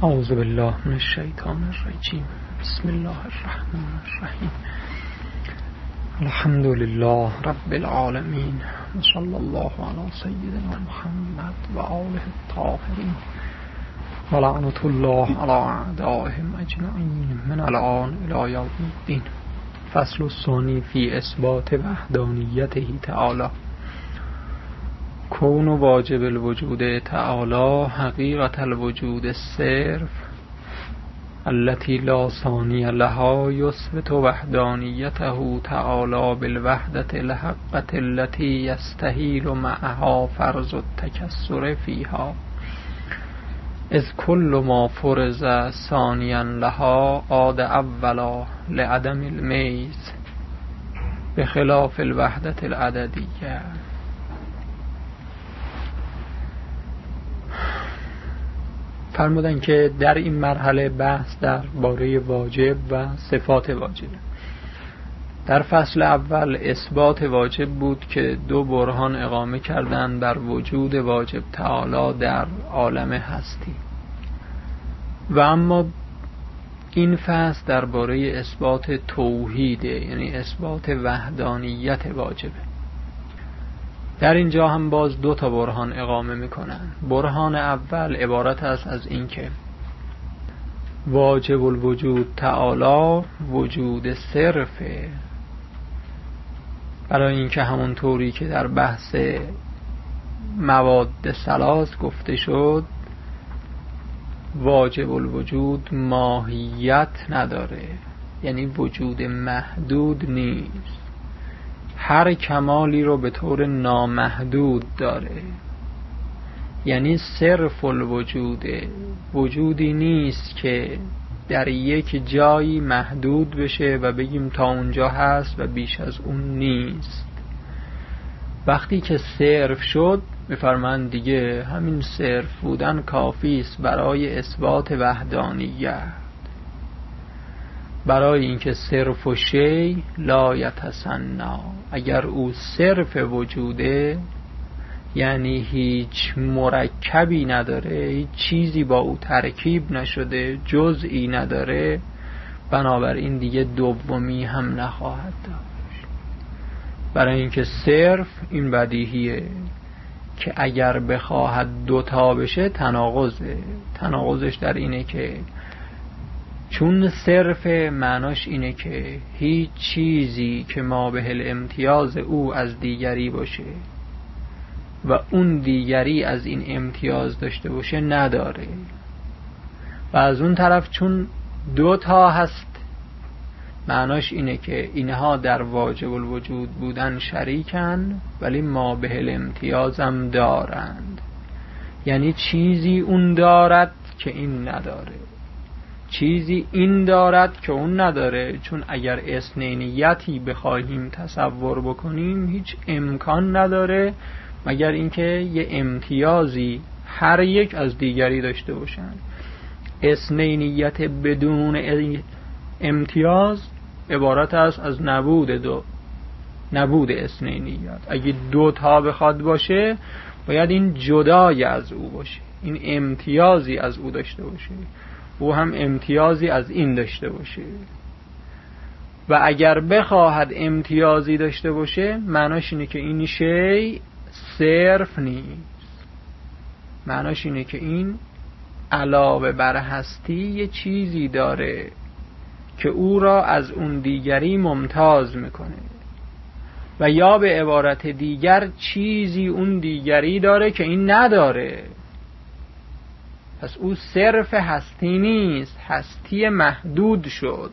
اعوذ بالله من الشیطان الرجیم. بسم الله الرحمن الرحیم. الحمد لله رب العالمین و صلی الله علی سیدنا محمد و آله الطاهرین و لعنت الله علی اعدائهم اجمعین من الان الی یوم الدین. فصل الثانی فی اثبات وحدانیته تعالی. کون واجب الوجود تعالی حقیقت الوجود الصرف التي لا ثانی لها یثبت وحدانیته تعالی بالوحدة الحقة التي یستحیل معها فرض التکثر فیها، اذ کل ما فرض ثانیا لها عاد اولا لعدم المیز بخلاف الوحدة العددیه. فرمودن که در این مرحله بحث در باره واجب و صفات واجبه. در فصل اول اثبات واجب بود که دو برهان اقامه کردند بر وجود واجب تعالی در عالم هستی، و اما این فصل در باره اثبات توحیده، یعنی اثبات وحدانیت واجبه. در اینجا هم باز دو تا برهان اقامه میکنن. برهان اول عبارت است از این که واجب الوجود تعالی وجود صرفه، برای اینکه همون طوری که در بحث مواد ثلاث گفته شد واجب الوجود ماهیت نداره، یعنی وجود محدود نیست، هر کمالی رو به طور نامحدود داره. یعنی صرف الوجوده، وجودی نیست که در یک جایی محدود بشه و بگیم تا اونجا هست و بیش از اون نیست. وقتی که صرف شد میفرمند دیگه همین صرف بودن کافی است برای اثبات وحدانیت، برای اینکه صرف و شی لا یتسنا، اگر او صرف وجوده یعنی هیچ مرکبی نداره، هیچ چیزی با او ترکیب نشده، جزئی نداره، بنابراین دیگه دومی هم نخواهد داشت. برای اینکه صرف این بدیهیه که اگر بخواهد دوتا بشه تناقضه. تناقضش در اینه که چون صرف معناش اینه که هیچ چیزی که ما به الامتیاز او از دیگری باشه و اون دیگری از این امتیاز داشته باشه نداره، و از اون طرف چون دو تا هست معناش اینه که اینها در واجب الوجود بودن شریکن ولی ما به الامتیاز هم دارند، یعنی چیزی اون دارد که این نداره، چیزی این دارد که اون نداره. چون اگر اثنینیتی بخواهیم تصور بکنیم هیچ امکان نداره مگر اینکه یه امتیازی هر یک از دیگری داشته باشن. اثنینیت بدون امتیاز عبارت است از نبود اثنینیت. اگه دو تا بخواد باشه باید این جدای از او باشه، این امتیازی از او داشته باشه، او هم امتیازی از این داشته باشه. و اگر بخواهد امتیازی داشته باشه معناش اینه که این شی صرف نیست، معناش اینه که این علاوه بر هستی یه چیزی داره که او را از اون دیگری ممتاز میکنه، و یا به عبارت دیگر چیزی اون دیگری داره که این نداره. پس او صرف هستی نیست، هستی محدود شد،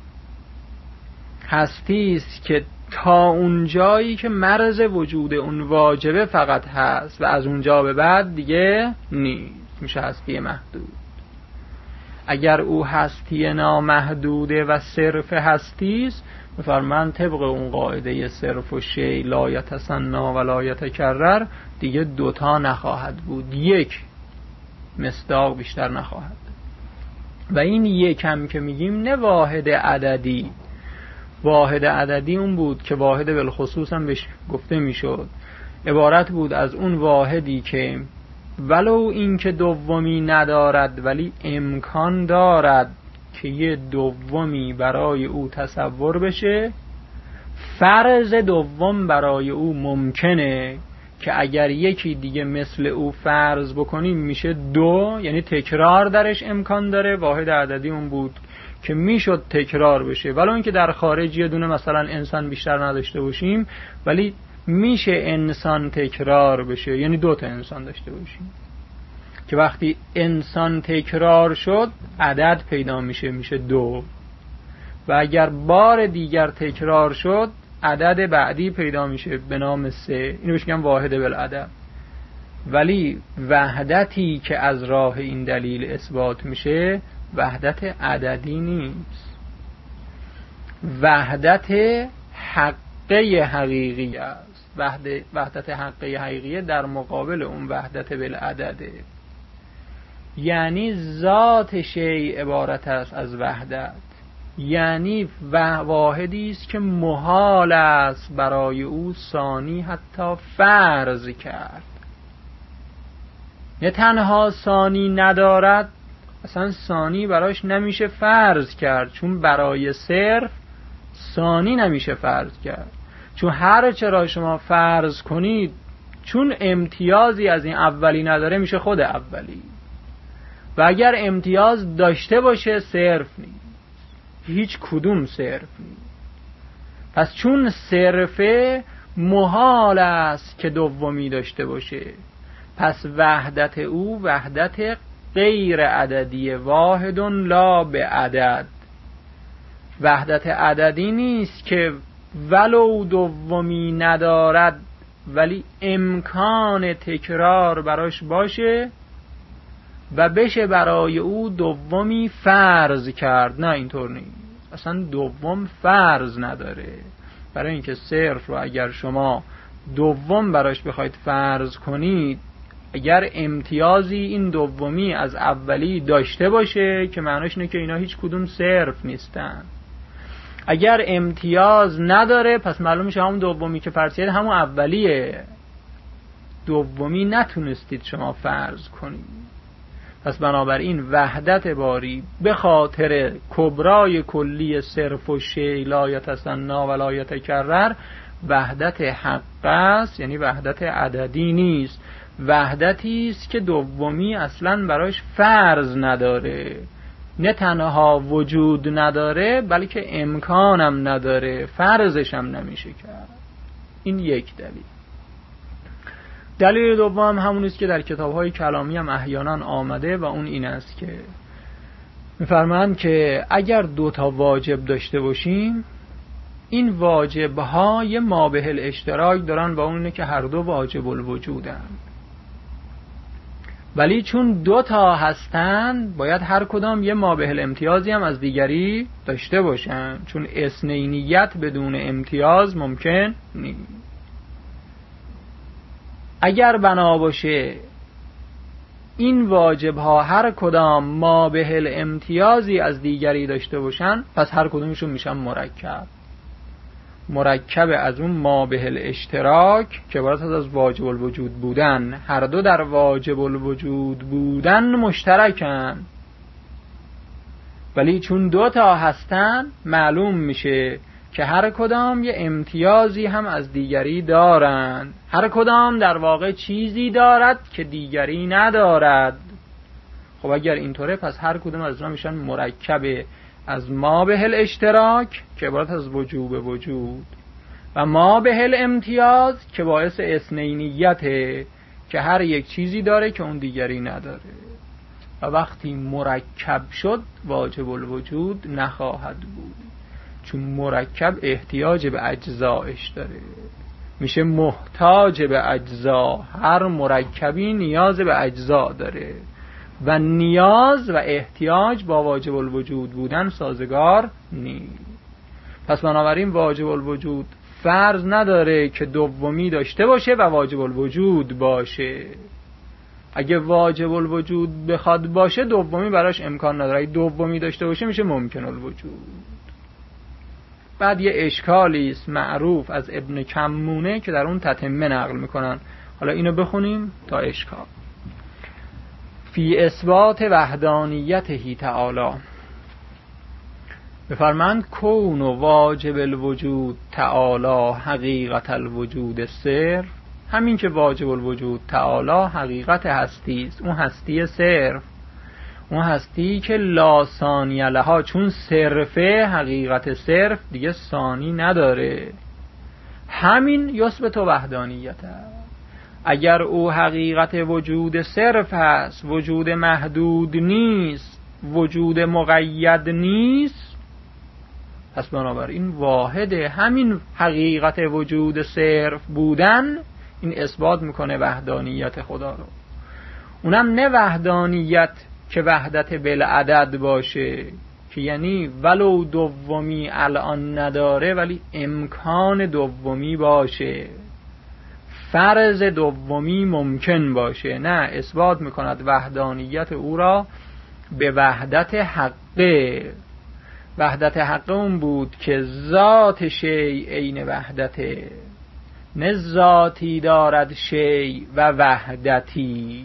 هستی است که تا اون جایی که مرز وجود اون واجبه فقط هست و از اونجا به بعد دیگه نیست، میشه هستی محدود. اگر او هستی نامحدوده و صرف هستی است، بفرمایند طبق اون قاعده صرف و شی لا یتسنا و لا یتکرر، دیگه دوتا نخواهد بود، یک مصداق بیشتر نخواهد. و این یک هم که میگیم نه واحد عددی، واحد عددی اون بود که واحد بالخصوص هم بهش گفته میشد، عبارت بود از اون واحدی که ولو اینکه دومی ندارد ولی امکان دارد که یه دومی برای او تصور بشه، فرض دوم برای او ممکنه که اگر یکی دیگه مثل او فرض بکنیم میشه 2، یعنی تکرار درش امکان داره. واحد عددی اون بود که میشد تکرار بشه، ولو اینکه در خارج یه دونه مثلا انسان بیشتر نداشته باشیم، ولی میشه انسان تکرار بشه، یعنی 2 تا انسان داشته باشیم که وقتی انسان تکرار شد عدد پیدا میشه 2. و اگر بار دیگر تکرار شد عدد بعدی پیدا میشه به نام 3. اینو بهش میگن واحد بالعدد. ولی وحدتی که از راه این دلیل اثبات میشه وحدت عددی نیست، وحدت حقه حقیقی است. وحدت حقه حقیقی در مقابل اون وحدت بالعدده. یعنی ذات شیء عبارت است از وحدت، یعنی واحدی است که محال است برای او ثانی حتی فرض کرد. نه تنها ثانی ندارد، اصلا ثانی براش نمیشه فرض کرد، چون برای صرف ثانی نمیشه فرض کرد. چون هر چرا شما فرض کنید، چون امتیازی از این اولی نداره میشه خود اولی، و اگر امتیاز داشته باشه صرف نیست، هیچ کدوم صرف نیست. پس چون صرفه محال است که دومی داشته باشه، پس وحدت او وحدت غیر عددی، واحد لا به عدد. وحدت عددی نیست که ولو دومی ندارد ولی امکان تکرار براش باشه و بشه برای او دومی فرض کرد. نه اینطور نیست، اصلا دوم فرض نداره. برای اینکه صرف رو اگر شما دوم براش بخواید فرض کنید، اگر امتیازی این دومی از اولی داشته باشه که معناش اینه که اینا هیچ کدوم صرف نیستن. اگر امتیاز نداره پس معلوم میشه همون دومی که فرض کردید همون اولیه، دومی نتونستید شما فرض کنید. پس بنابراین وحدت باری به خاطر کبرای کلی صرف و شیء لا یتثنی و لا یتکرر وحدت حق است، یعنی وحدت عددی نیست. وحدتی است که دومی اصلا براش فرض نداره، نه تنها وجود نداره بلکه امکانم نداره، فرضش هم نمیشه کرد. این یک دلیل. دلیل دوم همون است که در کتاب‌های کلامی هم احیانا آمده و اون این است که می‌فرمایند که اگر 2 تا واجب داشته باشیم، این واجب‌ها یه مابه الاشتراک دارن و اون اینه که هر دو واجب الوجودن، ولی چون 2 تا هستن باید هر کدام یه مابه الامتیازی هم از دیگری داشته باشن، چون اثنینیت بدون امتیاز ممکن نیست. اگر بنا باشه این واجب ها هر کدام مابه الامتیازی از دیگری داشته باشن، پس هر کدومشون میشن مرکب از اون مابه الاشتراک که عبارت از واجب الوجود بودن. هر دو در واجب الوجود بودن مشترکن، ولی چون 2 تا هستن معلوم میشه که هر کدام یه امتیازی هم از دیگری دارن، هر کدام در واقع چیزی دارد که دیگری ندارد. خب اگر اینطوره پس هر کدام از اونها میشن مرکب از مابه الاشتراک که عبارت از وجوب وجود و مابه الامتیاز که باعث اثنینیته که هر یک چیزی داره که اون دیگری نداره. و وقتی مرکب شد واجب الوجود نخواهد بود، چون مرکب احتیاج به اجزایش داره، میشه محتاج به اجزا. هر مرکبی نیاز به اجزا داره و نیاز و احتیاج با واجب الوجود بودن سازگار نیست. پس بنابراین واجب الوجود فرض نداره که دومی داشته باشه و واجب الوجود باشه. اگه واجب الوجود بخواد باشه دومی براش امکان نداره، اگه دومی داشته باشه میشه ممکن الوجود. بعد یه اشکالی است معروف از ابن کمونه که در اون تتمه نقل میکنن. حالا اینو بخونیم تا اشکال. فی اثبات وحدانیته تعالی. بفرمند کون و واجب الوجود تعالی حقیقت الوجود صرف. همین که واجب الوجود تعالی حقیقت هستی است، اون هستی صرف، اون هستی که لا ثانی لها، چون صرفه حقیقت صرف دیگه ثانی نداره. همین یثبت وحدانیت. اگر او حقیقت وجود صرف هست، وجود محدود نیست، وجود مقید نیست، پس بنابراین واحده. همین حقیقت وجود صرف بودن این اثبات میکنه وحدانیت خدا رو. اونم نه وحدانیت که وحدت بالعدد باشه، که یعنی ولو دومی الان نداره ولی امکان دومی باشه، فرض دومی ممکن باشه. نه، اثبات میکند وحدانیت او را به وحدت حقه. وحدت حقه اون بود که ذات شیء عین وحدته، نه ذاتی دارد شیء و وحدتی.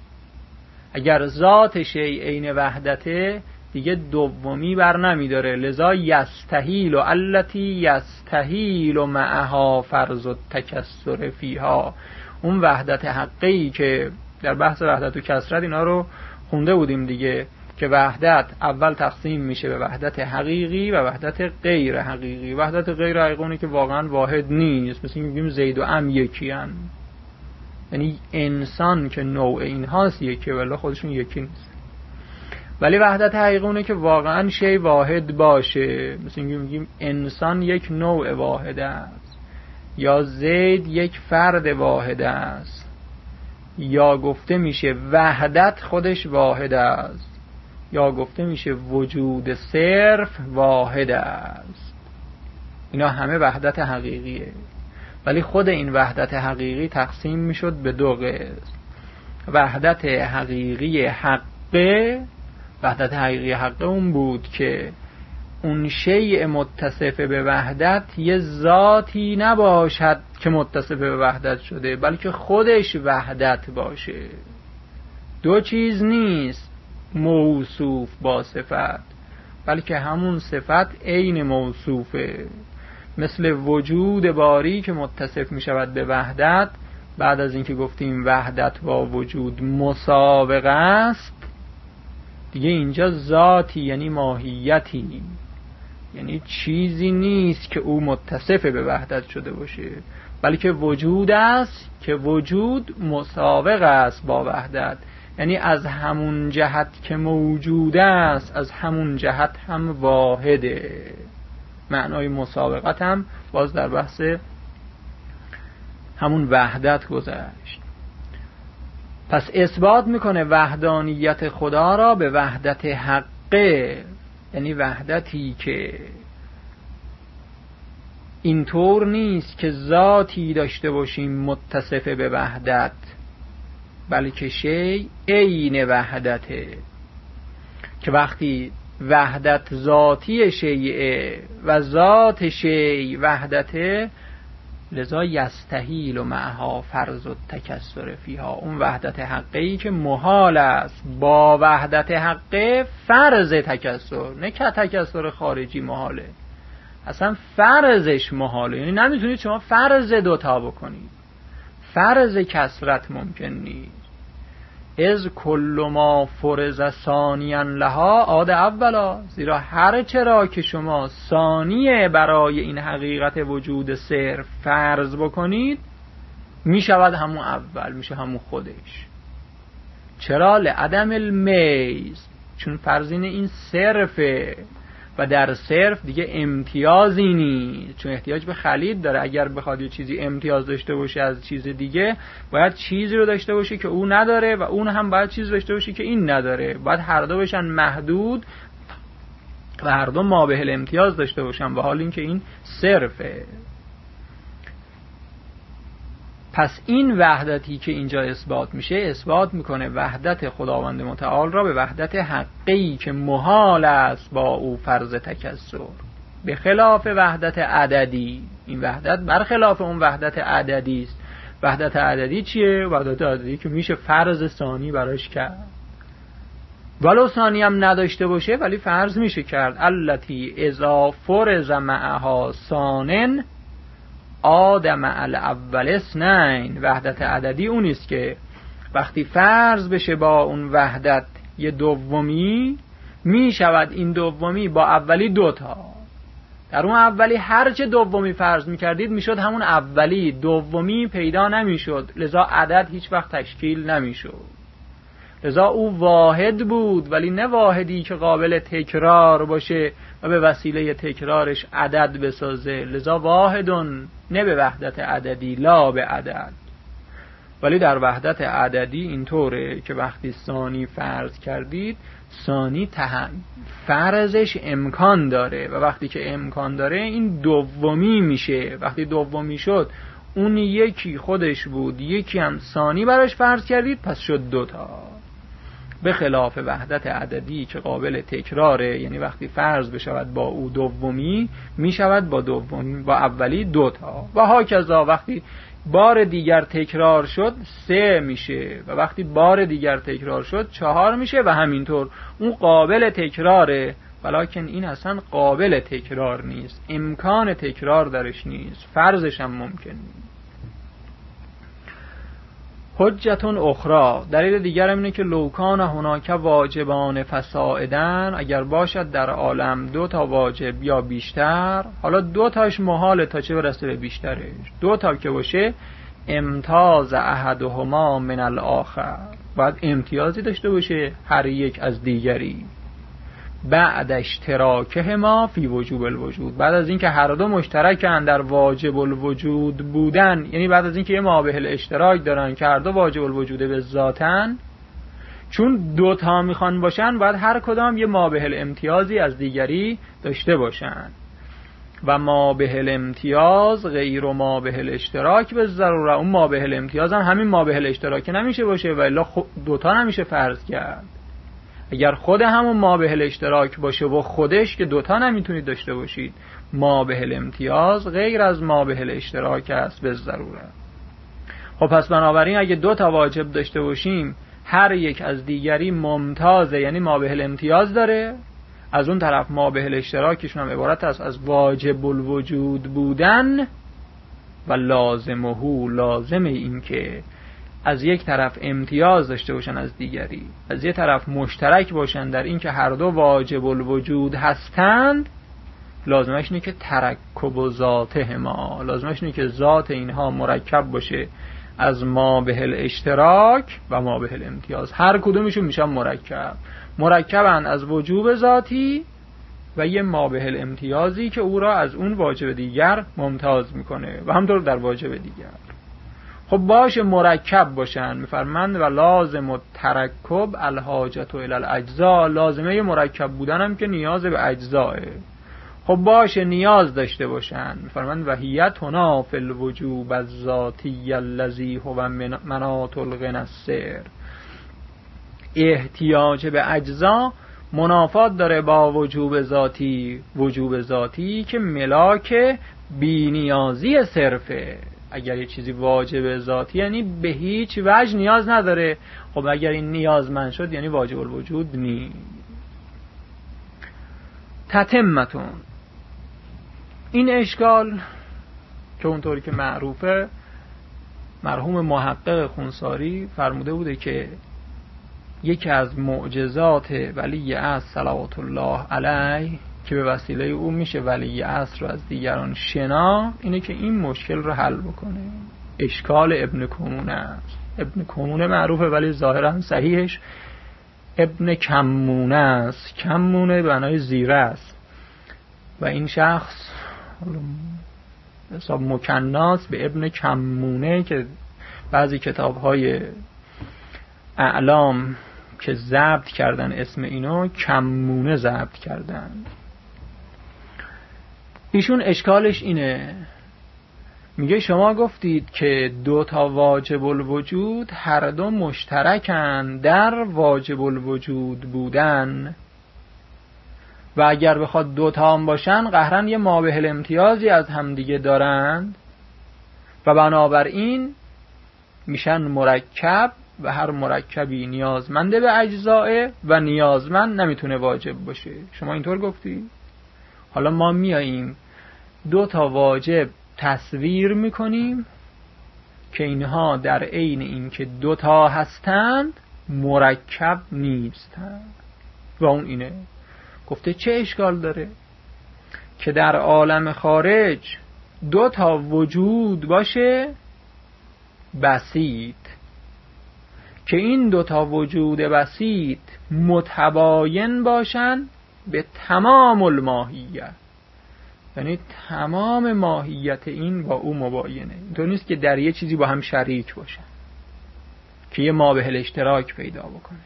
اگر ذات شیء عین وحدته دیگه دومی بر نمیداره. لذا یستحیل و التی یستحیل معها فرض التکثر فیها. اون وحدت حقی که در بحث وحدت و کثرت اینا رو خونده بودیم دیگه، که وحدت اول تقسیم میشه به وحدت حقیقی و وحدت غیر حقیقی. وحدت غیر حقیقی اونه که واقعا واحد نیست، مثل این میگیم زید و عم یکی هن. یعنی انسان که نوع اینهاست یکی، ولی خودشون یکی نیست. ولی وحدت حقیقی اونه که واقعا شی واحد باشه، مثل این میگیم انسان یک نوع واحد است، یا زید یک فرد واحد است، یا گفته میشه وحدت خودش واحد است، یا گفته میشه وجود صرف واحد است. اینا همه وحدت حقیقیه. ولی خود این وحدت حقیقی تقسیم میشد به دو قسم. وحدت حقیقی حقه، وحدت حقیقی حقه اون بود که اون شیء متصف به وحدت یه ذاتی نباشد که متصف به وحدت شده، بلکه خودش وحدت باشه. دو چیز نیست موصوف با صفت، بلکه همون صفت عین موصوفه. مثل وجود باری که متصف می شود به وحدت، بعد از اینکه گفتیم وحدت با وجود مسابقه است، دیگه اینجا ذاتی یعنی ماهیتی، یعنی چیزی نیست که او متصف به وحدت شده باشه، بلکه وجود است که وجود مسابقه است با وحدت. یعنی از همون جهت که موجود است، از همون جهت هم واحده. معنای مسابقت هم باز در بحث همون وحدت گذشت. پس اثبات میکنه وحدانیت خدا را به وحدت حقه، یعنی وحدتی که اینطور نیست که ذاتی داشته باشیم متصف به وحدت، بلکه شی عین وحدته، که وقتی وحدت ذاتی شیء و ذات شیء وحدته، لذا یستحیل معها فرض التکثر فیها. اون وحدت حقی که محال است با وحدت حقه فرض تکثر، نه که تکثر خارجی محاله، اصلا فرضش محاله. یعنی نمیتونید شما فرض دوتا بکنید، فرض کثرت ممکن نیست. از کل ما فرض ثانیا لها عاد اولا، زیرا هر چرا که شما ثانیه برای این حقیقت وجود صرف فرض بکنید، می شود همون اول، میشه همون خودش. چرا؟ لعدم المیز، چون فرضین این صرفه و در صرف دیگه امتیازی نیست، چون احتیاج به خلید داره. اگر بخواد یه چیزی امتیاز داشته باشه از چیز دیگه، باید چیزی رو داشته باشه که اون نداره و اون هم باید چیز داشته باشه که این نداره. باید هر دو بشن محدود و هر دو مابه الامتیاز داشته باشن، و حال این که این صرفه. پس این وحدتی که اینجا اثبات میشه، اثبات میکنه وحدت خداوند متعال را به وحدت حقی که محال است با او فرض تکثر، به خلاف وحدت عددی. این وحدت برخلاف اون وحدت عددی است. وحدت عددی چیه؟ وحدت عددی که میشه فرض ثانی براش کرد. ولو ثانی هم نداشته باشه ولی فرض میشه کرد التی اذا فرض معها ثانٍ عاد مع الاول اثنین. وحدت عددی اون است که وقتی فرض بشه با اون وحدت یه دومی، می شود این دومی با اولی دوتا. در اون اولی هرچه دومی فرض میکردید میشد همون اولی، دومی پیدا نمیشد، لذا عدد هیچ وقت تشکیل نمیشد. لذا او واحد بود، ولی نه واحدی که قابل تکرار باشه و به وسیله تکرارش عدد بسازه. لذا واحدون، نه به وحدت عددی، لا به عدد. ولی در وحدت عددی اینطوره که وقتی ثانی فرض کردید، ثانی فرضش امکان داره و وقتی که امکان داره این دومی میشه. وقتی دومی شد اون یکی خودش بود، یکی هم ثانی براش فرض کردید، پس شد دوتا. به خلاف وحدت عددی که قابل تکراره، یعنی وقتی فرض بشود با او دومی، میشود با دومی با اولی دوتا. و هاکذا وقتی بار دیگر تکرار شد 3 میشه و وقتی بار دیگر تکرار شد 4 میشه و همینطور. اون قابل تکراره، ولیکن این اصلا قابل تکرار نیست، امکان تکرار درش نیست، فرضش هم ممکن نیست. حجتون اخرى، دلیل دیگر اینه که لوکان هناک واجبان فسائدن، اگر باشد در عالم 2 تا واجب یا بیشتر، حالا 2 تاش محاله تا چه برسه به بیشترش، 2 تا که باشه امتاز احدهما من الاخر، باید امتیازی داشته باشه هر یک از دیگری. بعد اشتراکهما فی وجوب الوجود، بعد از اینکه هر دو مشترکن در واجب الوجود بودن، یعنی بعد از اینکه یه مابه الاشتراک دارن که هر دو واجب الوجود به ذاتن، چون 2 تا میخوان باشن باید هر کدام یه مابه الامتیازی از دیگری داشته باشن. و مابه الامتیاز غیر مابه الاشتراک به ضروره. اون مابه الامتیاز هم همین مابه الاشتراک نمیشه باشه و الا 2 تا نمیشه فرض کرد. اگر خود همون مابه الاشتراک باشه و خودش که 2 تا نمیتونید داشته باشید، مابه الامتیاز غیر از مابه الاشتراک است به ضروره. خب پس بنابراین اگه 2 تا واجب داشته باشیم، هر یک از دیگری ممتازه، یعنی مابه الامتیاز داره. از اون طرف مابه الاشتراکشون هم عبارت است از واجب الوجود بودن و لازمه، لازم این که از یک طرف امتیاز داشته باشن از دیگری، از یک طرف مشترک باشن در این که هر دو واجب الوجود هستند. لازمش اینه که ترکب ذاتهما، لازمش اینه که ذات اینها مرکب باشه از مابه الاشتراک و مابه الامتیاز. هر کدومشون میشن مرکبن از وجوب ذاتی و یه مابه الامتیازی که او را از اون واجب دیگر ممتاز میکنه و همطور در واجب دیگر. خب باشه مرکب باشن، میفرمند و لازم الترکب الحاجت الی الاجزاء، لازمه مرکب بودن هم که نیاز به اجزاه. خب باشه نیاز داشته باشن، میفرمند و هیت هنا فی الوجوب الذاتی الذی هو مناط الغنى السر. احتیاج به اجزا منافات داره با وجوب ذاتی، وجوب ذاتی که ملاک بی‌نیازی صرفه. اگر یه چیزی واجب ذاتی یعنی به هیچ وجه نیاز نداره، خب اگر این نیازمند شد یعنی واجب الوجود نیست. تتمتون، این اشکال که اونطوری که معروفه، مرحوم محقق خونساری فرموده بوده که یکی از معجزات ولی عصر صلوات الله علیه که به وسیله او میشه ولی عصر رو از دیگران شنا، اینه که این مشکل رو حل بکنه. اشکال ابن کمونه است. ابن کمونه معروفه ولی ظاهرا صحیحش ابن کمونه است. کمونه به معنای زیره است و این شخص حساب مکناس به ابن کمونه که بعضی کتاب‌های اعلام که ضبط کردن اسم اینو کمونه ضبط کردن. ایشون اشکالش اینه، میگه شما گفتید که 2 تا واجب الوجود هر دو مشترکن در واجب الوجود بودن و اگر بخواد 2 تا هم باشن قهرن یه مابه الامتیازی از همدیگه دارند و بنابراین میشن مرکب و هر مرکبی نیازمنده به اجزائه و نیازمند نمیتونه واجب باشه. شما اینطور گفتی؟ حالا ما میاییم 2 تا واجب تصویر میکنیم که اینها در عین اینکه 2 تا هستند مرکب نیستند و اون اینه. گفته چه اشکال داره که در عالم خارج 2 تا وجود باشه بسیط، که این 2 تا وجود بسیط متباین باشن به تمام الماهیت، یعنی تمام ماهیت این با او مباینه. اینطور نیست که در یه چیزی با هم شریک باشن که یه مابه الاشتراک پیدا بکنه.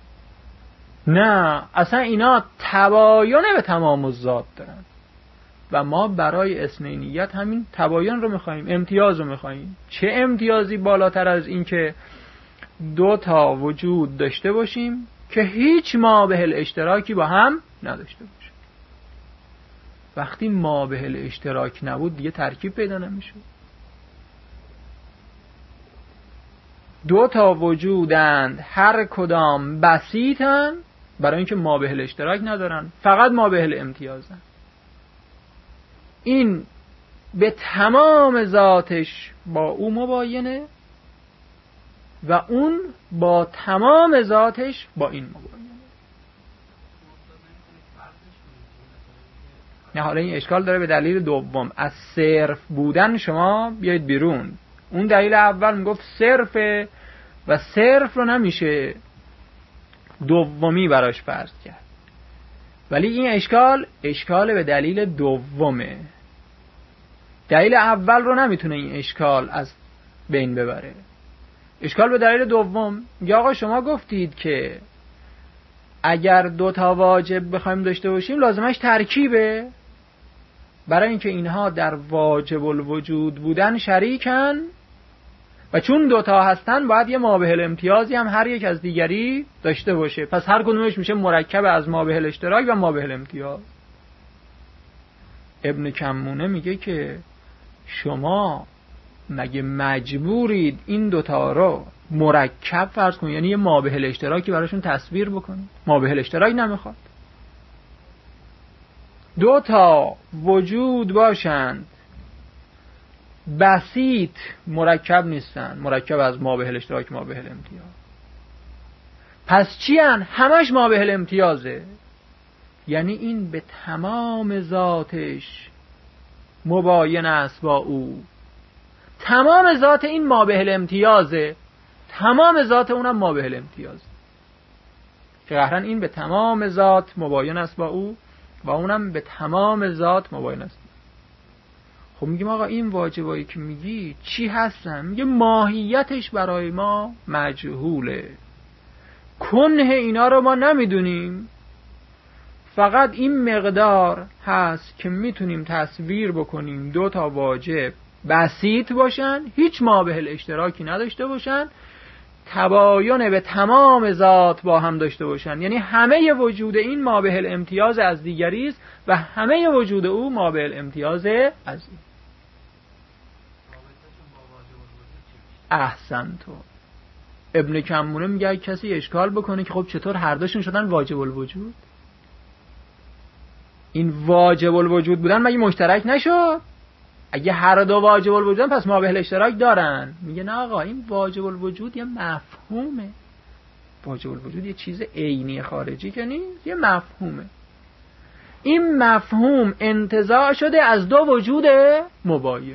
نه، اصلا اینا تباین به تمام الذات دارن و ما برای اثنینیت همین تباین رو میخواییم، امتیاز رو میخواییم. چه امتیازی بالاتر از این که 2 تا وجود داشته باشیم که هیچ مابه الاشتراکی با هم نداشته باشه. وقتی مابه الاشتراک نبود دیگه ترکیب پیدا نمیشه. 2 تا وجودند هر کدام بسیطن برای اینکه مابه الاشتراک ندارن، فقط مابه الامتیازن. این به تمام ذاتش با او مباینه و اون با تمام ذاتش با این مباینه. نه، حالا این اشکال داره به دلیل دوم. از صرف بودن شما بیایید بیرون. اون دلیل اول میگفت صرفه و صرف رو نمیشه دومی براش فرض کرد، ولی این اشکال به دلیل دومه. دلیل اول رو نمیتونه این اشکال از بین ببره. اشکال به دلیل دوم. یا آقا شما گفتید که اگر 2 تا واجب بخوایم داشته باشیم لازمش ترکیبه، برای اینکه اینها در واجب الوجود بودن شریکن و چون 2 تا هستن باید یه مابه الامتیازی هم هر یک از دیگری داشته باشه. پس هر کدومش میشه مرکب از مابه الاشتراک و مابه الامتیاز. ابن کمونه میگه که شما مگه مجبورید این 2 تا رو مرکب فرض کنید، یعنی یه مابه الاشتراکی براشون تصویر بکنید؟ مابه الاشتراک نمیخواد. 2 تا وجود باشند بسیط مرکب نیستن، مرکب از مابه الاشتراک مابه الامتیاز. پس چی هن؟ همش مابه الامتیازه، یعنی این به تمام ذاتش مباین است با او. تمام ذات این مابه الامتیازه، تمام ذات اونم مابه الامتیازه، که قهرن این به تمام ذات مباین است با او و اونم به تمام ذات مباین است. خب میگیم آقا این واجبایی که میگی چی هستن؟ میگه ماهیتش برای ما مجهوله، کنه اینا رو ما نمیدونیم، فقط این مقدار هست که میتونیم تصویر بکنیم 2 تا واجب بسیط باشن، هیچ مابه الاشتراکی نداشته باشن، تباین به تمام ذات با هم داشته باشن، یعنی همه وجود این مابه الامتیاز از دیگری است و همه وجود او مابه الامتیاز از این. احسن تو. ابن کمونه میگه کسی اشکال بکنه که خب چطور هر دوشون شدن واجب الوجود؟ این واجب الوجود بودن مگه مشترک نشد؟ اگه هر دو واجب الوجودن پس مابه الاشتراک دارن. میگه نه آقا، این واجب الوجود یه مفهومه. واجب الوجود یه چیز عینی خارجی که نیست، یه مفهومه. این مفهوم انتزاع شده از 2 وجود مباین.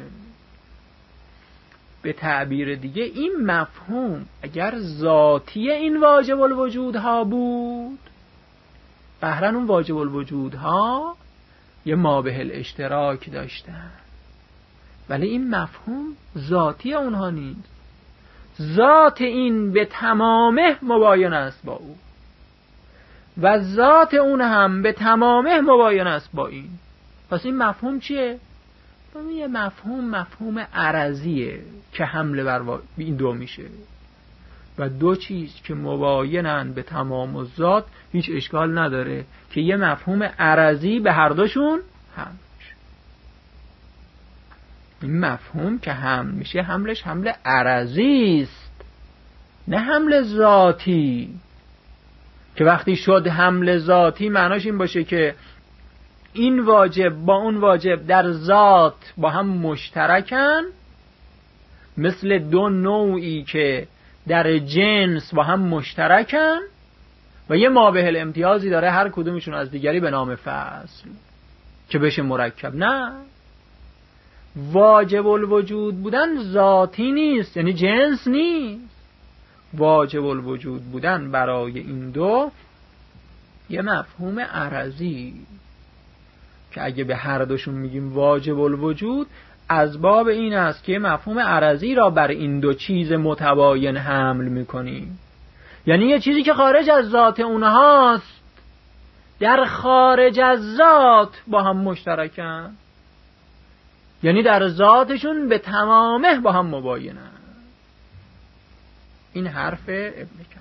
به تعبیر دیگه این مفهوم اگر ذاتی این واجب الوجودها بود، بهرن اون واجب الوجودها یه مابه الاشتراک داشتن، ولی این مفهوم ذاتی اونها نیست. ذات این به تمامه مباین است با او و ذات اون هم به تمامه مباین است با این. پس این مفهوم چیه؟ یه مفهوم عرضیه که حمله بر این 2 میشه و 2 چیز که مباینن به تمام الذات هیچ اشکال نداره که یه مفهوم عرضی به هر دوشون هم میشه. این مفهوم که هم میشه حملش حمله عرضی است، نه حمل ذاتی که وقتی شد حمل ذاتی معناش این باشه که این واجب با اون واجب در ذات با هم مشترکن، مثل دو نوعی که در جنس با هم مشترکن و یه مابه الامتیازی داره هر کدومشون از دیگری به نام فصل که بشه مرکب. نه، واجب الوجود بودن ذاتی نیست، یعنی جنس نیست. واجب الوجود بودن برای این دو یه مفهوم عرضی که اگه به هر دوشون میگیم واجب الوجود، از باب این است که مفهوم عرضی را بر این دو چیز متباین حمل میکنیم. یعنی یه چیزی که خارج از ذات اونهاست در خارج از ذات با هم مشترکن، یعنی در ذاتشون به تمامه با هم مباینن. این حرف ابن کم.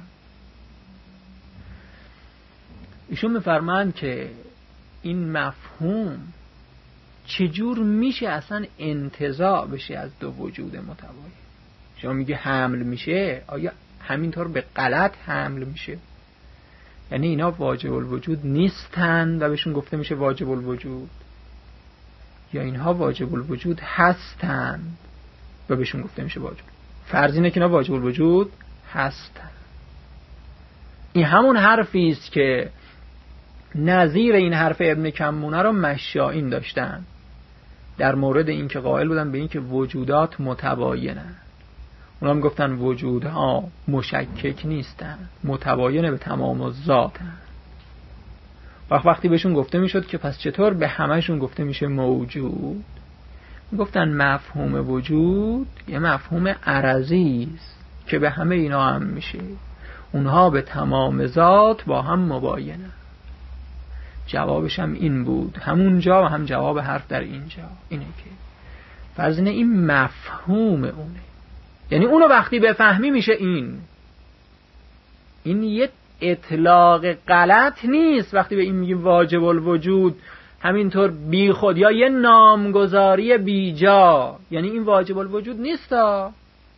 ایشون میفرمایند که این مفهوم چجور میشه اصلا انتزاع بشه از دو وجود متباین. شما میگه حمل میشه، آیا همینطور به غلط حمل میشه؟ یعنی اینا واجب الوجود نیستن و بهشون گفته میشه واجب الوجود، یا اینها واجب الوجود هستن و بهشون گفته میشه واجب. فرض اینه که اینا واجب الوجود هستن. این همون حرفی است که نظیر این حرف ابن کمونه رو مشائین داشتن در مورد این که قائل بودن به این که وجودات متباینن. اونا هم گفتن وجودها مشکک نیستن، متباینه به تمام ذاتن. وقتی بهشون گفته میشد که پس چطور به همهشون گفته میشه موجود، گفتن مفهوم وجود یه مفهوم عرضی است که به همه اینا هم میشه، اونها به تمام ذات با هم مباینن. جوابش هم این بود، همونجا و هم جواب حرف در اینجا اینه که فرض اینه این مفهوم اونه، یعنی اونو وقتی بفهمی میشه این یه اطلاق غلط نیست. وقتی به این میگیم واجب الوجود همینطور بی خود یا یه نامگذاری بی جا، یعنی این واجب الوجود نیستا.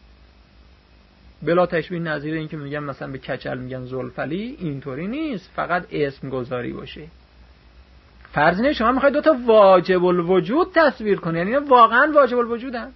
بلا تشبیه نظیر این که میگن مثلا به کچل میگن زلفلی، اینطوری نیست فقط اسم گذاری باشه. فرض اینه شما میخواید دوتا واجب الوجود تصویر کنی، یعنی واقعا واجب الوجودن،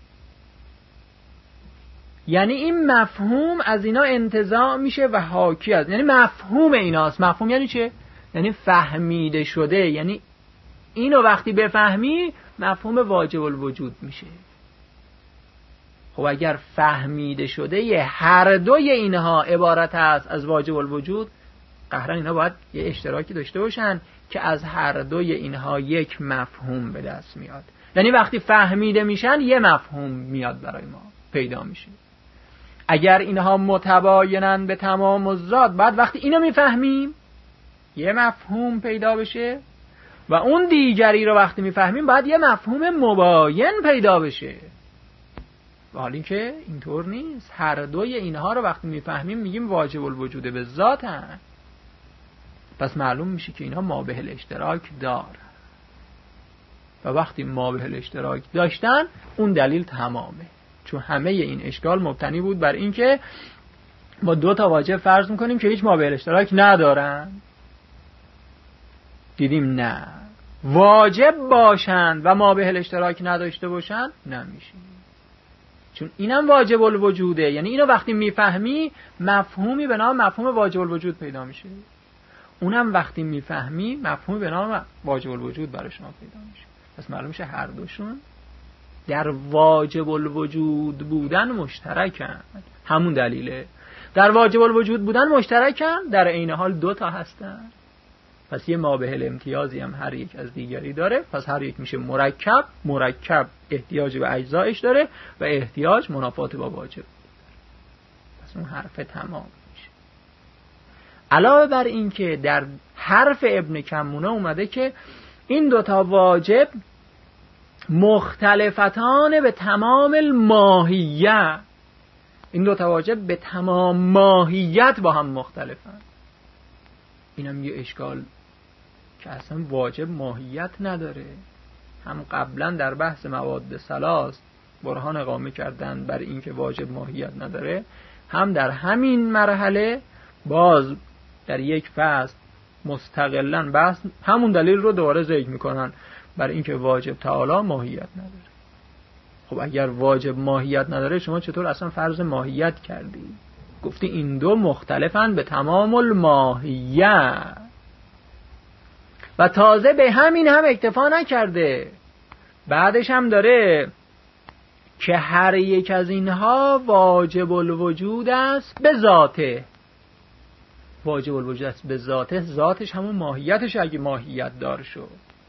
یعنی این مفهوم از اینا انتزاع میشه و حاکی است، یعنی مفهوم ایناست. مفهوم یعنی چه؟ یعنی فهمیده شده، یعنی اینو وقتی بفهمی مفهوم واجب الوجود میشه. خب اگر فهمیده شده یه هر دوی اینها عبارت است از واجب الوجود، قهرن اینا باید یه اشتراکی داشته باشن که از هر دوی اینها یک مفهوم به دست میاد. یعنی وقتی فهمیده میشن یه مفهوم میاد برای ما پیدا میشه. اگر اینها متباینن به تمام الذات، بعد وقتی اینو میفهمیم یه مفهوم پیدا بشه و اون دیگری رو وقتی میفهمیم باید یه مفهوم مباین پیدا بشه. و حالا اینکه اینطور نیست، هر دوی اینها رو وقتی میفهمیم میگیم واجب الوجود به ذاتن، پس معلوم میشه که اینها مابه الاشتراک دارن و وقتی مابه الاشتراک داشتن اون دلیل تمامه. چون همه این اشکال مبتنی بود بر اینکه ما دو تا واجب فرض میکنیم که هیچ مابه الاشتراک ندارن. دیدیم نه، واجب باشند و مابه الاشتراک نداشته باشند نمیشه، چون اینم واجب الوجوده. یعنی اینو وقتی میفهمی مفهومی به نام مفهوم واجب الوجود پیدا میشه، اونم وقتی میفهمی مفهومی به نام واجب الوجود برای شما پیدا میشه. پس معلوم میشه هر دوشون در واجب الوجود بودن مشترکن. همون دلیله در واجب الوجود بودن مشترکن، در عین حال دو تا هستن. پس یه مابه الامتیازی هم هر یک از دیگری داره، پس هر یک میشه مرکب. مرکب احتیاج به اجزایش داره و احتیاج منافات با واجب. پس اون حرف تمام میشه. علاوه بر این که در حرف ابن کمونه اومده که این دوتا واجب مختلفتان به تمام الماهیت، این دوتا واجب به تمام ماهیت با هم مختلفن. اینم یه اشکال که اصلا واجب ماهیت نداره. هم قبلا در بحث مواد ثلاث برهان اقامه کردن بر این که واجب ماهیت نداره هم در همین مرحله باز در یک فصل مستقلاً بحث همون دلیل رو دوباره ذکر میکنن برای اینکه واجب تعالی ماهیت نداره. خب اگر واجب ماهیت نداره شما چطور اصلا فرض ماهیت کردی؟ گفتی این دو مختلفن به تمام الماهیت. و تازه به همین هم اکتفا نکرده، بعدش هم داره که هر یک از اینها واجب الوجود است به ذاته. واجب الوجود است به ذاته، ذاتش همون ماهیتش اگه ماهیت دار شد.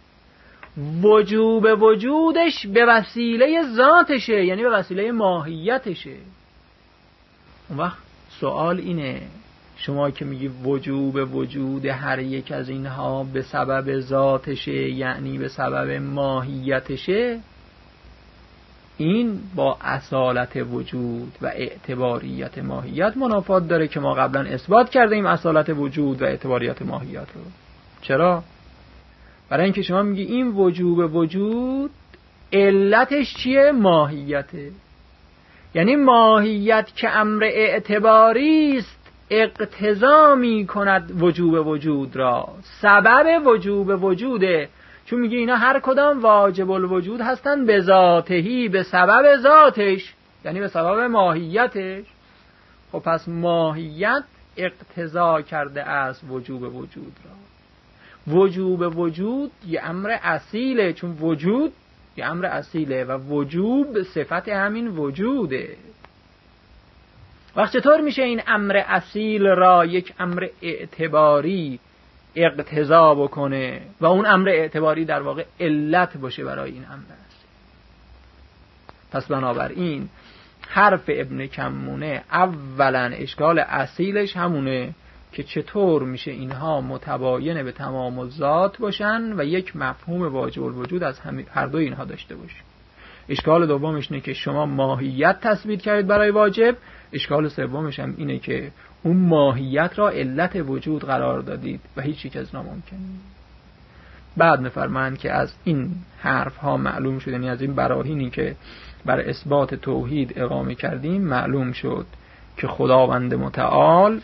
وجوب وجودش به وسیله ذاتشه، یعنی به وسیله ماهیتشه. اون وقت سوال اینه، شما که میگی وجوب وجود هر یک از اینها به سبب ذاتشه، یعنی به سبب ماهیتشه، این با اصالت وجود و اعتباریت ماهیت منافات داره که ما قبلا اثبات کرده ایم اصالت وجود و اعتباریت ماهیت رو. چرا؟ برای اینکه شما میگی این وجوب وجود علتش چیه؟ ماهیته. یعنی ماهیت که امر اعتباری است اقتضا می کند وجوب وجود را، سبب وجوب وجوده. چون میگه اینا هر کدام واجب الوجود هستن به ذاتهی، به سبب ذاتش، یعنی به سبب ماهیتش. خب پس ماهیت اقتضا کرده است وجوب وجود را. وجوب وجود یه امر اصیله، چون وجود یه امر اصیله و وجوب صفت همین وجوده. وقت چطور میشه این امر اصیل را یک امر اعتباری اقتضا بکنه و اون امر اعتباری در واقع علت باشه برای این امر اصیل؟ پس بنابراین حرف ابن کمونه اولا اشکال اصیلش همونه که چطور میشه اینها متباین به تمام الذات باشن و یک مفهوم واجب الوجود از هر دو اینها داشته باشن. اشکال دومش اینه که شما ماهیت تثبیت کردید برای واجب. اشکال سومش هم اینه که اون ماهیت را علت وجود قرار دادید و هیچ یک از ناممکنه. بعد می‌فرمایند که از این حرف ها معلوم شد، یعنی از این براهینی که بر اثبات توحید اقامه کردیم معلوم شد که خداوند متعال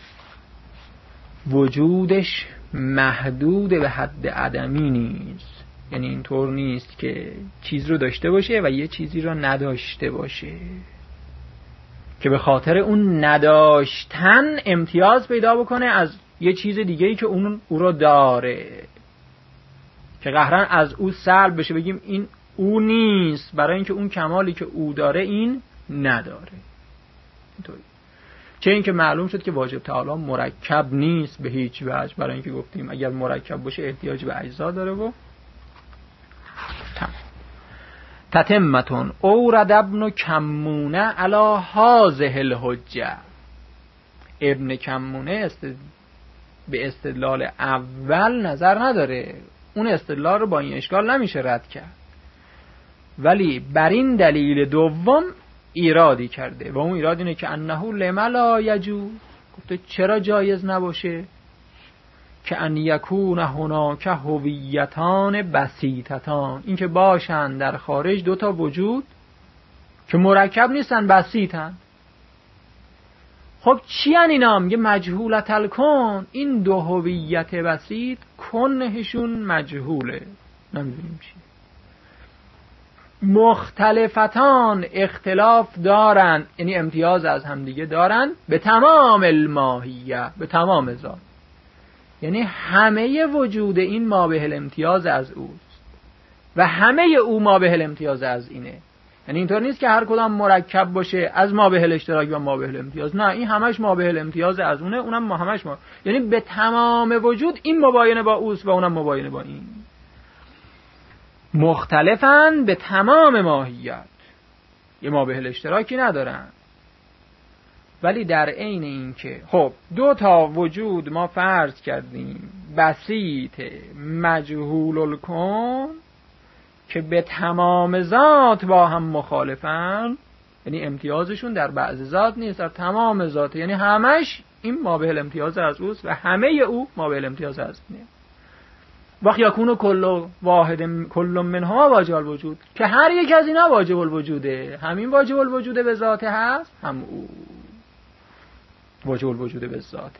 وجودش محدود به حد عدمی نیست. یعنی اینطور نیست که چیز رو داشته باشه و یه چیزی رو نداشته باشه که به خاطر اون نداشتن امتیاز پیدا بکنه از یه چیز دیگه‌ای که اون او رو داره، که قهرن از او سلب بشه، بگیم این او نیست برای اینکه اون کمالی که او داره این نداره. اینطوری. چه اینکه معلوم شد که واجب تعالی مرکب نیست به هیچ وجه، برای اینکه گفتیم اگر مرکب باشه احتیاج به اجزا داره. و تتمتون اورد ابن کمونه علی هذه الحجه. ابن کمونه به استدلال اول نظر نداره، اون استدلال رو با این اشکال نمیشه رد کرد، ولی بر این دلیل دوم ایرادی کرده و اون ایراد اینه که انه لما لا یجوز. گفته چرا جایز نباشه که ان یکون هناک هویتان بسیطتان، این که باشن در خارج دو تا وجود که مرکب نیستن، بسیطن. خب چی ان اینا؟ میگه مجهولت الکون، این دو هویت بسیط کنهشون مجهوله، نمیدونیم چی. مختلفتان اختلاف دارن، یعنی امتیاز از همدیگه دارن به تمام الماهیه، به تمام ذات، یعنی همه وجود این ما به الامتیاز از اوست و همه او ما به الامتیاز از اینه. یعنی اینطور نیست که هر کدام مرکب باشه از ما به الاشتراک و ما به الامتیاز، نه، این همش ما به الامتیاز از اونه، اونم ما همش ما، یعنی به تمام وجود این مباینه با اوست و اونم مباینه با این. مختلفن به تمام ماهیت، یه ما به الاشتراکی ندارن. ولی در عین این که خب دو تا وجود ما فرض کردیم بسیط مجهول الکون که به تمام ذات با هم مخالفن، یعنی امتیازشون در بعض ذات نیست، در تمام ذات، یعنی همش این ما به الامتیاز از اوست و همه او ما به الامتیاز از اینه. وقت یکون کل واحد کل منها واجب الوجود، که هر یک از اینا واجب الوجوده، همین واجب الوجوده به ذات هست هم او. واجب الوجود به ذاته.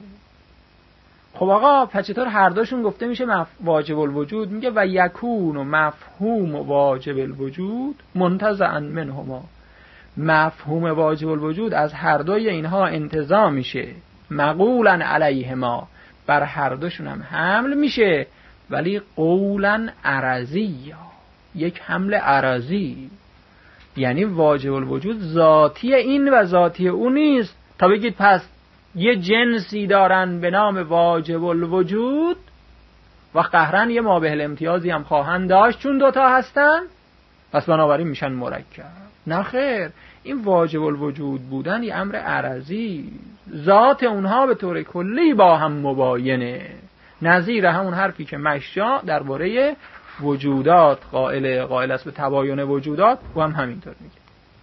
خب آقا پس چطور هر دوشون گفته میشه واجب الوجود؟ میگه و یکون و مفهوم واجب الوجود منتزعا منهما. مفهوم واجب الوجود از هر دوی اینها انتزاع میشه، مقولا علیهما، بر هر دوشون هم حمل میشه، ولی قولا عرضی، یک حمل عرضی. یعنی واجب الوجود ذاتی این و ذاتی اون نیست تا بگید پس یه جنسی دارن به نام واجب الوجود و قهرن یه مابه الامتیازی هم خواهند داشت چون دوتا هستن پس بنابراین میشن مرکب. نه خیر، این واجب الوجود بودن یه امر عرضی، ذات اونها به طور کلی با هم مباینه، نظیر همون حرفی که مشا درباره وجودات قائل است به تباین وجودات و هم همینطور میگه.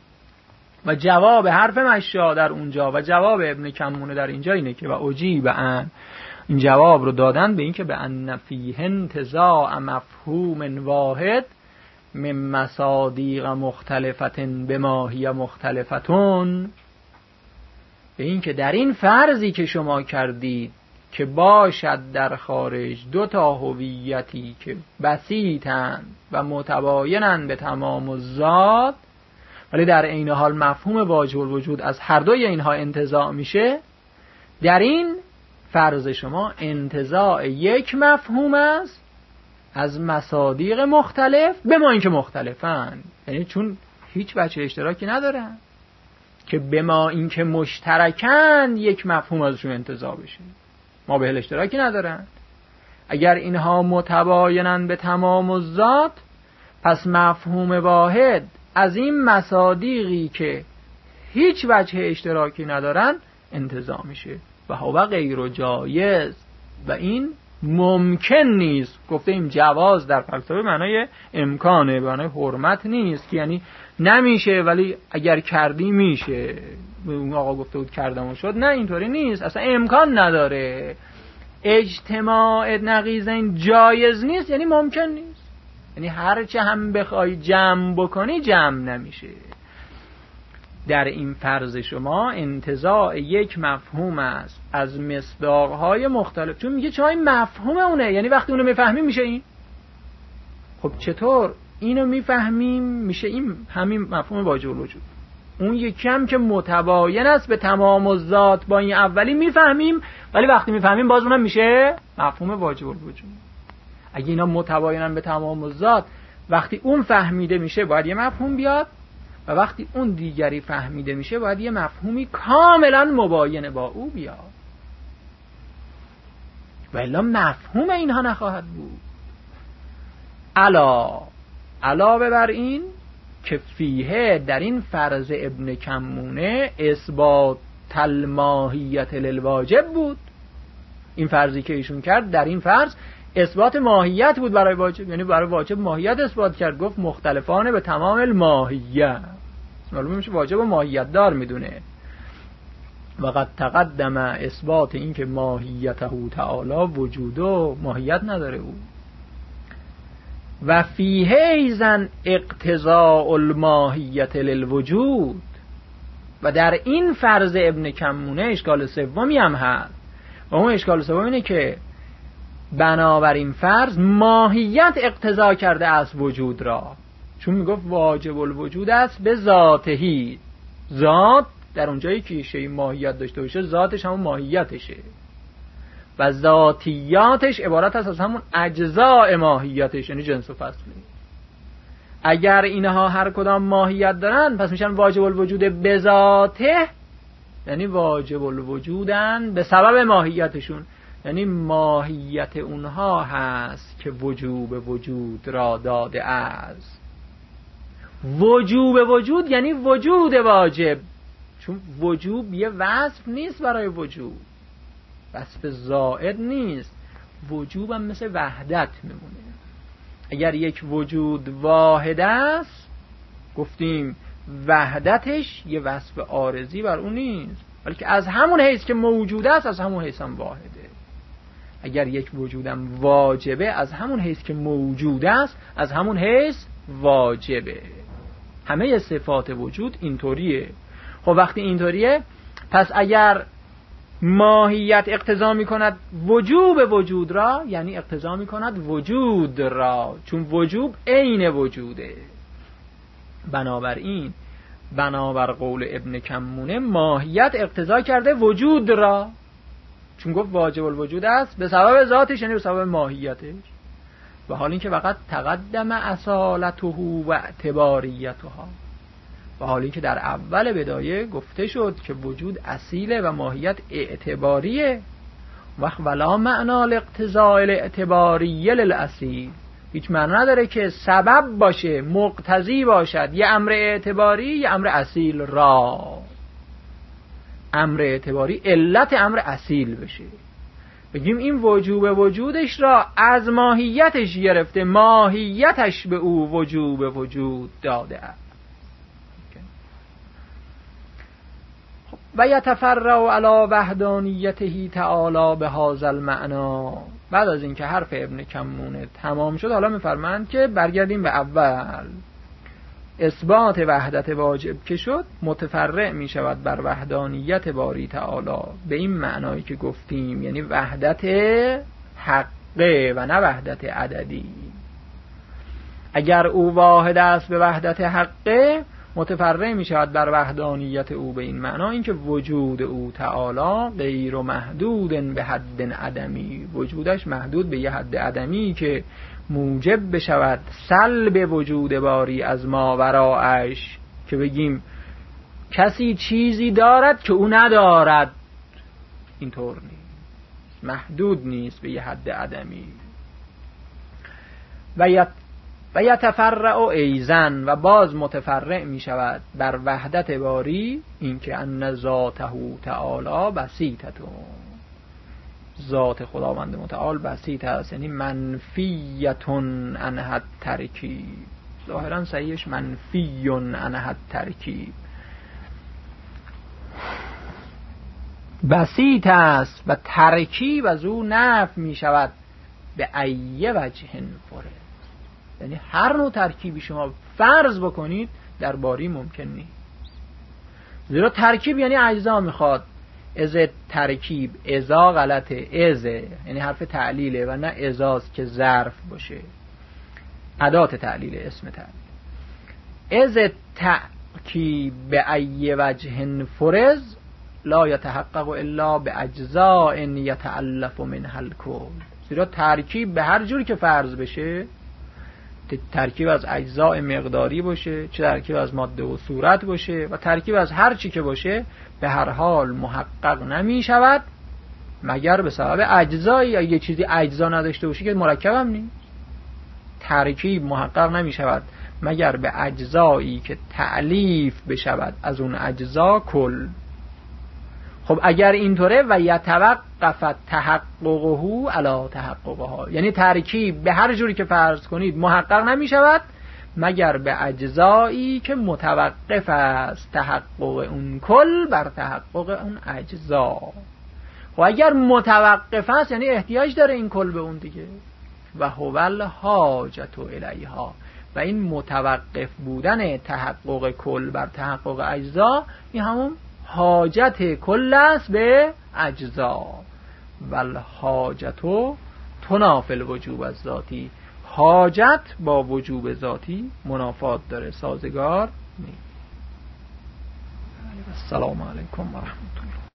و جواب حرف مشا در اونجا و جواب ابن کمونه در اینجا اینه که و اجیب ان، این جواب رو دادن به این که به ان فیه انتزاع مفهوم واحد من مصادیق مختلفت به ماهی مختلفتون، به این که در این فرضی که شما کردید که باشد در خارج دو تا هویتی که بسیطن و متباینن به تمام الذات، ولی در عین حال مفهوم واجب الوجود از هر دوی اینها انتزاع میشه، در این فرض شما انتزاع یک مفهوم است از مصادیق مختلف به ما اینکه مختلفن، یعنی چون هیچ بچه اشتراکی ندارن که به ما اینکه مشترکن یک مفهوم ازشون انتزاع بشه، ما به اشتراکی ندارن. اگر اینها متباینن به تمام الذات پس مفهوم واحد از این مصادیقی که هیچ وجه اشتراکی ندارن انتزاع میشه و هو غیر جایز و این ممکن نیست. گفته این جواز در فلسفه معنای امکانه، معنای حرمت نیست که یعنی نمیشه ولی اگر کردی میشه. اون آقا گفته بود کردم و شد، نه اینطوری نیست، اصلا امکان نداره. اجتماع نقیضین جایز نیست یعنی ممکن نیست، یعنی هرچه هم بخوای جمع بکنی جمع نمیشه. در این فرض شما انتزاع یک مفهوم است از مصداقهای مختلف، چون میگه چون این مفهوم اونه، یعنی وقتی اونو میفهمیم میشه این. خب چطور اینو میفهمیم میشه این همین مفهوم واجب الوجود؟ اون یکی هم که متباین است به تمام الذات با این اولی میفهمیم، ولی وقتی میفهمیم باز اونم میشه مفهوم واجب الوجود. اگه اینا متباینن به تمام الذات، وقتی اون فهمیده میشه باید یه مفهوم بیاد و وقتی اون دیگری فهمیده میشه باید یه مفهومی کاملا مباین با او بیاد، و الا مفهوم اینها نخواهد بود. علاوه بر این که فیه در این فرض ابن کمونه اثبات الماهیت للواجب بود. این فرضی که ایشون کرد در این فرض اثبات ماهیت بود برای واجب، یعنی برای واجب ماهیت اثبات کرد، گفت مختلفانه به تمام الماهیت، معلومه میشه واجب و ماهیت دار میدونه. و قد تقدم اثبات این که ماهیته تعالی وجود و ماهیت نداره او. و فیه ایزن اقتضاء الماهیت للوجود، و در این فرض ابن کمونه اشکال سومی هم هست، و اون اشکال سوم اینه که بنابراین فرض ماهیت اقتضا کرده از وجود را، چون میگفت واجب الوجود است به ذاتهی، ذات در اونجایی که شی ماهیت داشته باشه ذاتش همون ماهیتشه و ذاتیاتش عبارت است از همون اجزاء ماهیتش، یعنی جنس و فصلی. اگر اینها هر کدام ماهیت دارن پس میشن واجب الوجود به ذاته، یعنی واجب الوجودن به سبب ماهیتشون، یعنی ماهیت اونها هست که وجوب وجود را داده است. وجوب وجود یعنی وجود واجب، چون وجوب یه وصف نیست برای وجود، وصف زائد نیست. وجوب هم مثل وحدت میمونه. اگر یک وجود واحد است گفتیم وحدتش یه وصف عارضی بر اون نیست، بلکه از همون حیث که موجود است از همون حیث هم واحده. اگر یک وجودم واجبه از همون حیث که موجود است از همون حیث واجبه. همه صفات وجود اینطوریه. خب وقتی اینطوریه پس اگر ماهیت اقتضا می کند وجوب وجود را، یعنی اقتضا می کند وجود را، چون وجوب عین وجوده. بنابراین بنابر قول ابن کمونه ماهیت اقتضا کرده وجود را، چون گفت واجب الوجود است به سبب ذاتش، یعنی به سبب ماهیتش. و حال این که وقت تقدم اصالته و اعتباریتها، و حال این که در اول بدایه گفته شد که وجود اصیله و ماهیت اعتباریه. وقت ولا معنا الاقتضاء الاعتباریه للاصیل، هیچ معنا نداره که سبب باشه، مقتضی باشد یه امر اعتباری یه امر اصیل را، امر اعتباری علت امر اصیل بشه. بگیم این وجوب وجودش را از ماهیتش گرفته، ماهیتش به او وجوب وجود داده است. و یتفرع علی وحدانیته تعالی به هذا المعنا. بعد از اینکه حرف ابن کمونه تمام شد، حالا میفرمایند که برگردیم به اول. اثبات وحدت واجب که شد، متفرع می شود بر وحدانیت باری تعالی به این معنایی که گفتیم، یعنی وحدت حقه و نه وحدت عددی. اگر او واحد است به وحدت حقه، متفرع می شود بر وحدانیت او به این معنا اینکه وجود او تعالی غیر محدود به حد عدمی، وجودش محدود به یه حد عدمی که موجب بشود سلب وجود باری از ماورایش، که بگیم کسی چیزی دارد که او ندارد، اینطور نیست، محدود نیست به یه حد عدمی. و یتفرع ایزن، و باز متفرع می شود بر وحدت باری اینکه ان ذاته تعالی بسیطتون، ذات خداوند متعال بسیط است، یعنی منفیتون عنها الترکیب. ظاهرا صحیحش منفیون عنها الترکیب، بسیط است و ترکیب از او نفی می شود به ای وجه فرض، یعنی هر نوع ترکیبی شما فرض بکنید در باری ممکن نیست، زیرا ترکیب یعنی اجزا میخواد. از ترکیب، ازا غلطه، ازه یعنی حرف تعلیله و نه ازاست که ظرف باشه، ادات تعلیله، اسم تعلیل. از ترکیب به ای وجه فرض لا یتحقق الا به اجزاء یتألف منها الکل، زیرا ترکیب به هر جور که فرض بشه، ترکیب از اجزاء مقداری باشه، چه ترکیب از ماده و صورت باشه و ترکیب از هر چی که باشه، به هر حال محقق نمی شود مگر به سبب اجزایی. یا یه چیزی اجزا نداشته باشه که مرکب هم نیست. ترکیب محقق نمی شود مگر به اجزایی که تألیف بشود از اون اجزا کل. خب اگر اینطوره و یتوقف تحققه علی تحققها، یعنی ترکیب به هر جوری که فرض کنید محقق نمی شود مگر به اجزایی که متوقف است تحقق اون کل بر تحقق اون اجزا. و اگر متوقف است یعنی احتیاج داره این کل به اون دیگه. و هو الحاجت الیها، و این متوقف بودن تحقق کل بر تحقق اجزا این همون حاجت کل است به اجزا. والحاجت تنافی الوجوب الذاتی، حاجت با وجوب ذاتی منافات داره، سازگار نیست. السلام علیکم و رحمت الله.